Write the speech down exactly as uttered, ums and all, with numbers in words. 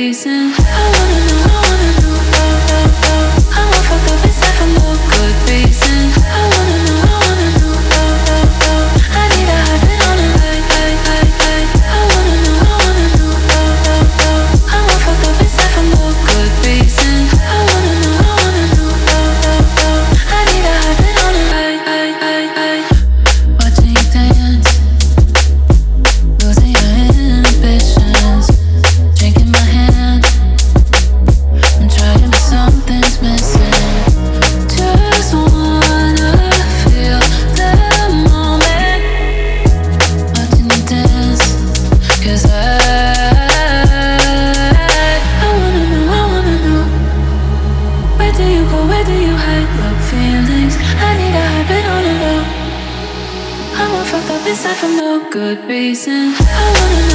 reason. I wanna know, I wanna know. I'm all fucked up inside for no good reason. I wanna know, I wanna know. I need a high, been on a high, high, high, high. I wanna know, I wanna know. I'm all fucked up inside for no good reason. I wanna know, I wanna know. I need a high, been on a high, high, high, high. Watching you dance, losing your inhibitions, drinking my hand. I'm trying, but something's missing. Just wanna feel the moment. Watching you dance, 'cause I I wanna know, I wanna know. Where do you go, where do you hide your feelings? I need a high, been on a low. I'm all fucked up inside for no good reason. I wanna know.